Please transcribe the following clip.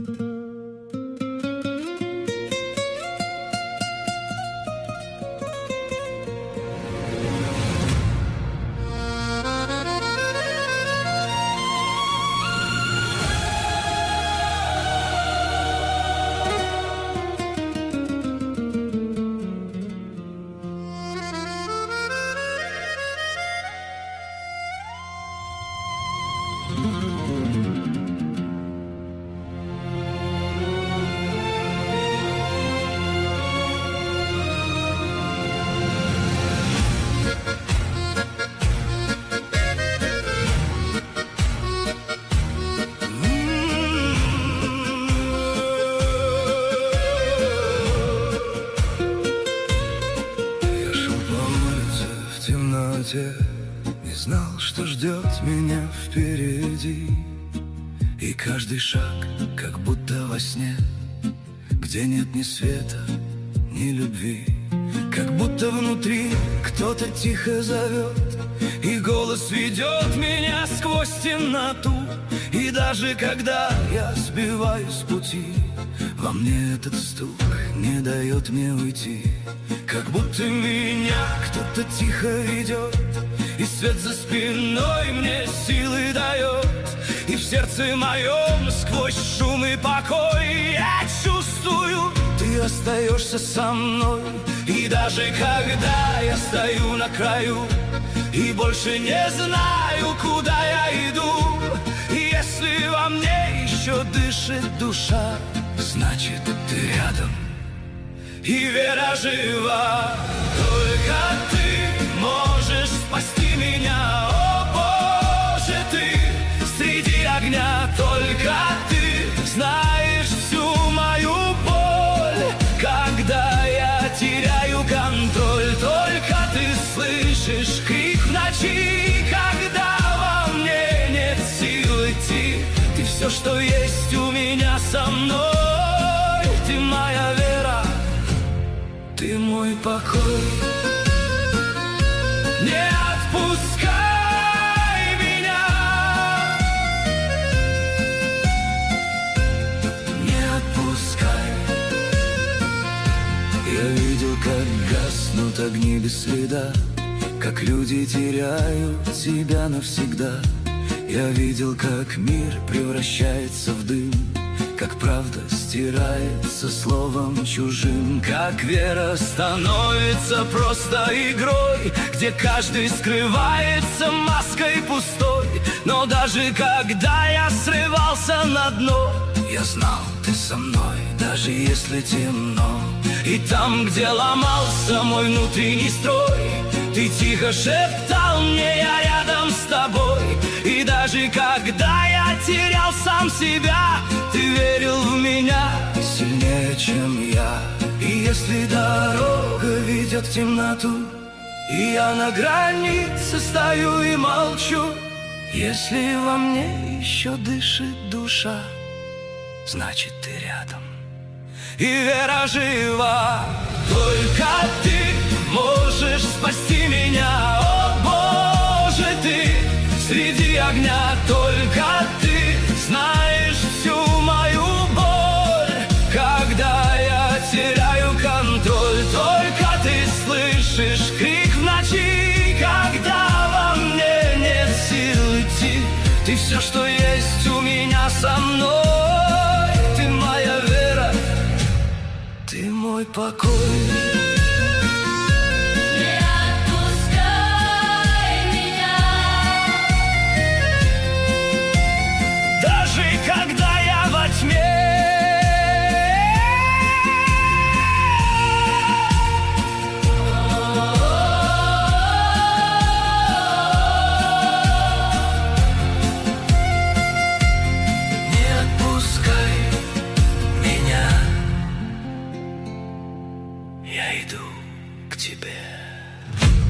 Не знал, что ждет меня впереди. И каждый шаг, как будто во сне, где нет ни света, ни любви. Как будто внутри кто-то тихо зовет, и голос ведет меня сквозь темноту. И даже когда я сбиваюсь с пути, во мне этот стук не дает мне уйти. Как будто меня кто-то тихо ведет, и свет за спиной мне силы дает. И в сердце моем сквозь шум и покой я чувствую, ты остаешься со мной. И даже когда я стою на краю и больше не знаю, куда я иду, если во мне еще дышит душа, значит, ты рядом, и вера жива. Только ты можешь спасти меня, о Боже, ты среди огня. Только ты знаешь всю мою боль, когда я теряю контроль. Только ты слышишь крик в ночи, когда во мне нет сил идти. Ты все, что есть у меня со мной, ты моя вера, ты мой покой. Не отпускай меня, не отпускай. Я видел, как гаснут огни без следа, как люди теряют себя навсегда. Я видел, как мир превращается в дым, как правда стирается словом чужим, как вера становится просто игрой, где каждый скрывается маской пустой. Но даже когда я срывался на дно, я знал, ты со мной, даже если темно. И там, где ломался мой внутренний строй, ты тихо шептал мне: я рядом с тобой. И даже когда я терял сам себя, ты верил в меня сильнее, чем я. И если дорога ведет в темноту, и я на границе стою и молчу, если во мне еще дышит душа, значит, ты рядом, и вера жива. Только ты можешь спасти меня, о Боже, ты среди огня. Только ты знаешь всю мою боль, когда я теряю контроль. Только ты слышишь крик в ночи, когда во мне нет сил идти. Ты все, что есть у меня со мной, ты моя вера, ты мой покой. Когда я во тьме, не отпускай меня, я иду к тебе.